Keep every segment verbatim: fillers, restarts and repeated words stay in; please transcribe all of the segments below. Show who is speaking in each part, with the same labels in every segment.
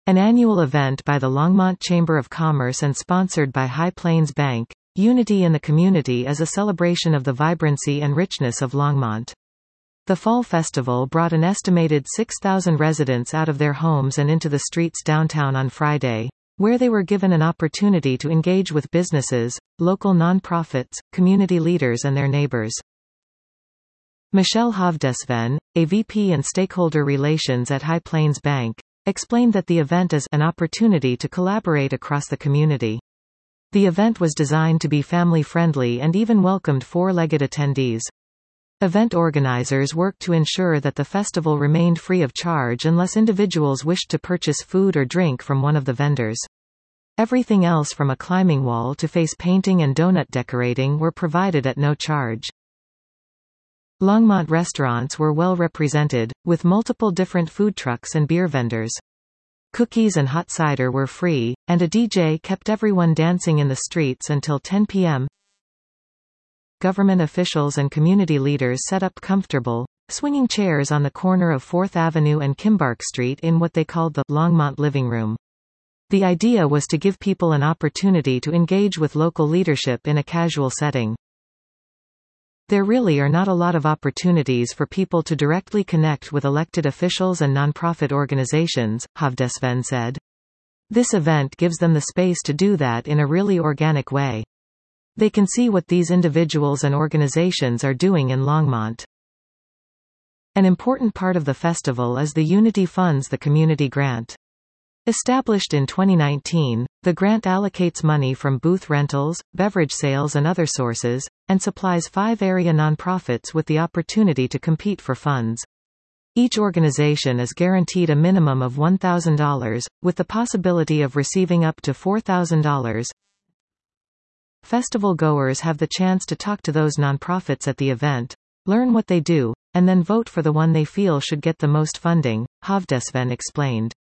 Speaker 1: An annual event by the Longmont Chamber of Commerce and sponsored by High Plains Bank, Unity in the Community is a celebration of the vibrancy and richness of Longmont. The Fall Festival brought an estimated six thousand residents out of their homes and into the streets downtown on Friday, where they were given an opportunity to engage with businesses, local non-profits, community leaders and their neighbors. Michelle Hovdesven, a V P in Stakeholder Relations at High Plains Bank, explained that the event is an opportunity to collaborate across the community. The event was designed to be family-friendly and even welcomed four-legged attendees. Event organizers worked to ensure that the festival remained free of charge unless individuals wished to purchase food or drink from one of the vendors. Everything else from a climbing wall to face painting and donut decorating were provided at no charge. Longmont restaurants were well represented, with multiple different food trucks and beer vendors. Cookies and hot cider were free, and a D J kept everyone dancing in the streets until ten p m Government officials and community leaders set up comfortable, swinging chairs on the corner of fourth Avenue and Kimbark Street in what they called the Longmont Living Room. The idea was to give people an opportunity to engage with local leadership in a casual setting. There really are not a lot of opportunities for people to directly connect with elected officials and nonprofit organizations, Hovdesven said. This event gives them the space to do that in a really organic way. They can see what these individuals and organizations are doing in Longmont. An important part of the festival is the Unity Funds the Community Grant. Established in twenty nineteen, the grant allocates money from booth rentals, beverage sales and other sources, and supplies five area nonprofits with the opportunity to compete for funds. Each organization is guaranteed a minimum of one thousand dollars, with the possibility of receiving up to four thousand dollars. Festival goers have the chance to talk to those nonprofits at the event, learn what they do, and then vote for the one they feel should get the most funding, Hovdesven explained.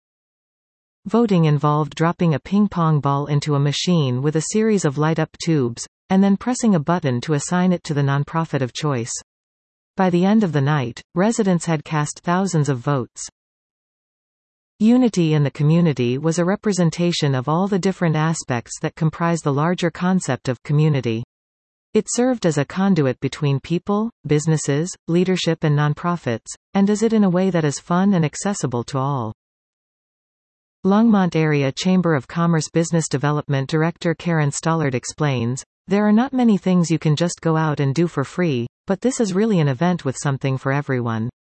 Speaker 1: Voting involved dropping a ping-pong ball into a machine with a series of light-up tubes, and then pressing a button to assign it to the nonprofit of choice. By the end of the night, residents had cast thousands of votes. Unity in the Community was a representation of all the different aspects that comprise the larger concept of community. It served as a conduit between people, businesses, leadership and nonprofits, and does it in a way that is fun and accessible to all. Longmont Area Chamber of Commerce Business Development Director Karen Stollard explains, "There are not many things you can just go out and do for free, but this is really an event with something for everyone."